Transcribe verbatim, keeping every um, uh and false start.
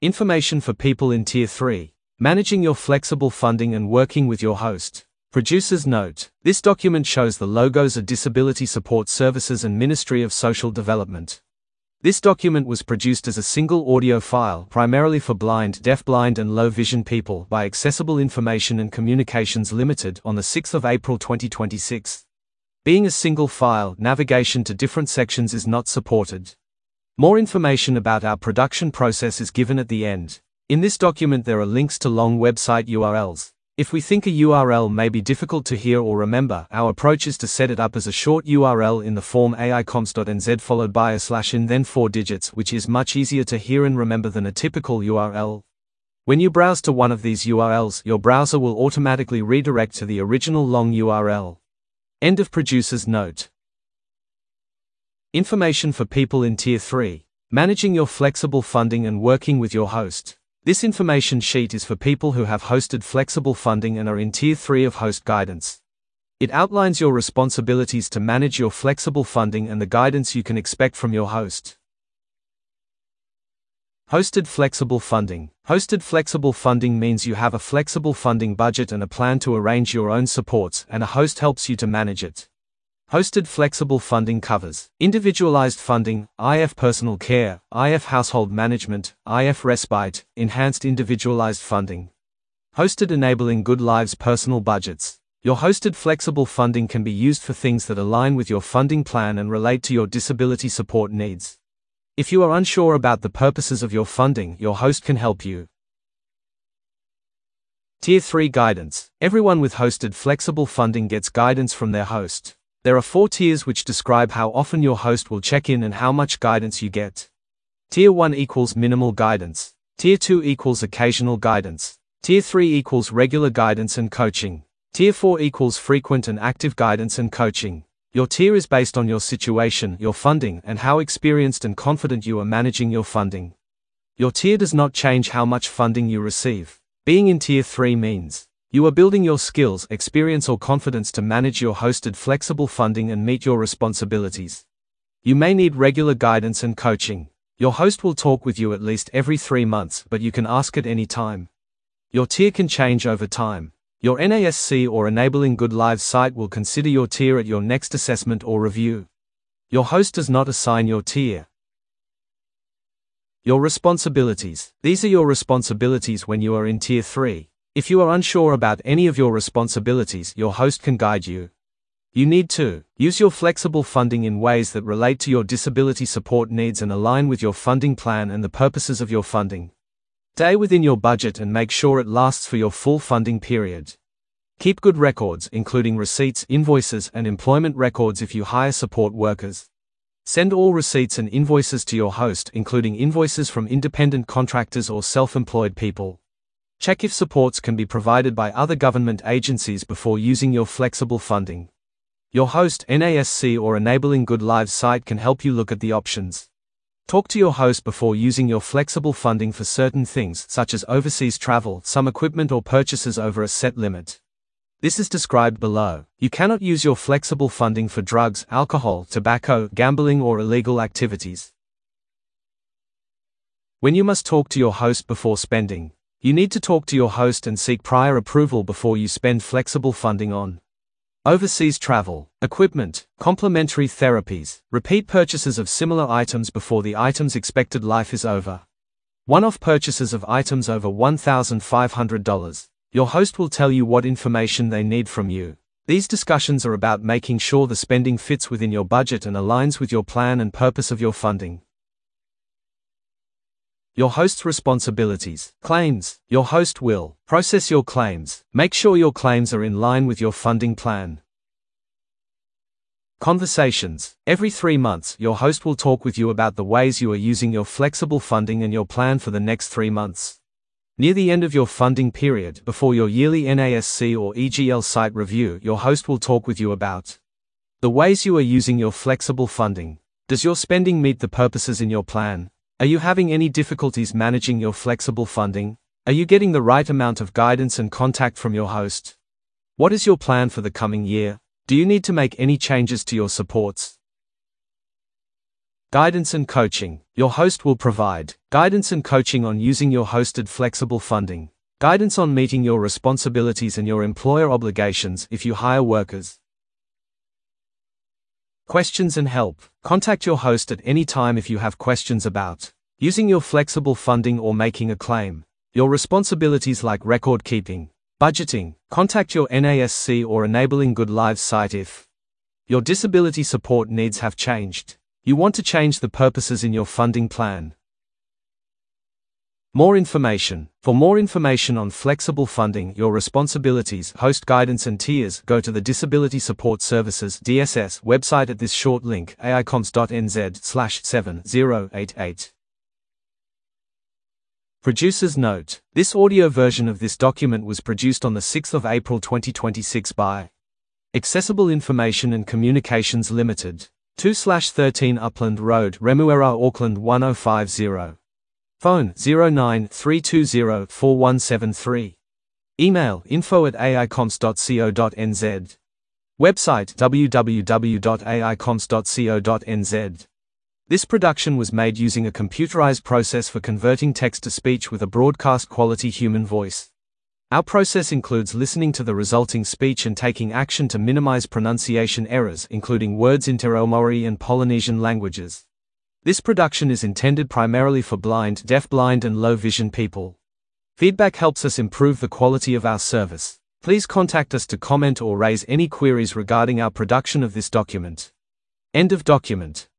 Information for people in Tier three. Managing your flexible funding and working with your host. Producer's note. This document shows the logos of Disability Support Services and Ministry of Social Development. This document was produced as a single audio file primarily for blind, deafblind and low vision people by Accessible Information and Communications Limited on the sixth of April twenty twenty-six. Being a single file, navigation to different sections is not supported. More information about our production process is given at the end. In this document there are links to long website U R Ls. If we think a U R L may be difficult to hear or remember, our approach is to set it up as a short U R L in the form A I comms dot N Z followed by a slash and then four digits, which is much easier to hear and remember than a typical U R L. When you browse to one of these U R Ls, your browser will automatically redirect to the original long U R L. End of producer's note. Information for people in Tier three. Managing your flexible funding and working with your host. This information sheet is for people who have hosted flexible funding and are in Tier three of host guidance. It outlines your responsibilities to manage your flexible funding and the guidance you can expect from your host. Hosted flexible funding. Hosted flexible funding means you have a flexible funding budget and a plan to arrange your own supports, and a host helps you to manage it. Hosted flexible funding covers individualized funding, I F personal care, I F household management, I F respite, enhanced individualized funding. Hosted enabling good lives personal budgets. Your hosted flexible funding can be used for things that align with your funding plan and relate to your disability support needs. If you are unsure about the purposes of your funding, your host can help you. Tier three guidance. Everyone with hosted flexible funding gets guidance from their host. There are four tiers which describe how often your host will check in and how much guidance you get. Tier one equals minimal guidance. Tier two equals occasional guidance. Tier three equals regular guidance and coaching. Tier four equals frequent and active guidance and coaching. Your tier is based on your situation, your funding, and how experienced and confident you are managing your funding. Your tier does not change how much funding you receive. Being in Tier three means you are building your skills, experience or confidence to manage your hosted flexible funding and meet your responsibilities. You may need regular guidance and coaching. Your host will talk with you at least every three months, but you can ask at any time. Your tier can change over time. Your N A S C or Enabling Good Lives site will consider your tier at your next assessment or review. Your host does not assign your tier. Your responsibilities. These are your responsibilities when you are in Tier three. If you are unsure about any of your responsibilities, your host can guide you. You need to use your flexible funding in ways that relate to your disability support needs and align with your funding plan and the purposes of your funding. Stay within your budget and make sure it lasts for your full funding period. Keep good records, including receipts, invoices, and employment records if you hire support workers. Send all receipts and invoices to your host, including invoices from independent contractors or self-employed people. Check if supports can be provided by other government agencies before using your flexible funding. Your host, N A S C or Enabling Good Lives site can help you look at the options. Talk to your host before using your flexible funding for certain things, such as overseas travel, some equipment or purchases over a set limit. This is described below. You cannot use your flexible funding for drugs, alcohol, tobacco, gambling or illegal activities. When you must talk to your host before spending. You need to talk to your host and seek prior approval before you spend flexible funding on overseas travel, equipment, complementary therapies, repeat purchases of similar items before the item's expected life is over, one-off purchases of items over one thousand five hundred dollars. Your host will tell you what information they need from you. These discussions are about making sure the spending fits within your budget and aligns with your plan and purpose of your funding. Your host's responsibilities. Claims. Your host will process your claims. Make sure your claims are in line with your funding plan. Conversations. Every three months, your host will talk with you about the ways you are using your flexible funding and your plan for the next three months. Near the end of your funding period, before your yearly N A S C or E G L site review, your host will talk with you about the ways you are using your flexible funding. Does your spending meet the purposes in your plan? Are you having any difficulties managing your flexible funding? Are you getting the right amount of guidance and contact from your host? What is your plan for the coming year? Do you need to make any changes to your supports? Guidance and coaching. Your host will provide guidance and coaching on using your hosted flexible funding, guidance on meeting your responsibilities and your employer obligations if you hire workers. Questions and help. Contact your host at any time if you have questions about using your flexible funding or making a claim. Your responsibilities like record keeping, budgeting. Contact your N A S C or Enabling Good Lives site if your disability support needs have changed. You want to change the purposes in your funding plan. More information. For more information on flexible funding, your responsibilities, host guidance and tiers, go to the Disability Support Services D S S website at this short link, aicoms dot n z slash seven zero eight eight. Producer's note. This audio version of this document was produced on the sixth of April twenty twenty-six by Accessible Information and Communications Limited, two thirteen Upland Road, Remuera, Auckland one oh five zero. Phone zero nine three two zero four one seven three. Email info at aicoms dot co dot n z. Website w w w dot aicoms dot co dot n z. This production was made using a computerized process for converting text to speech with a broadcast quality human voice. Our process includes listening to the resulting speech and taking action to minimize pronunciation errors, including words in Te Reo Maori and Polynesian languages. This production is intended primarily for blind, deafblind, and low vision people. Feedback helps us improve the quality of our service. Please contact us to comment or raise any queries regarding our production of this document. End of document.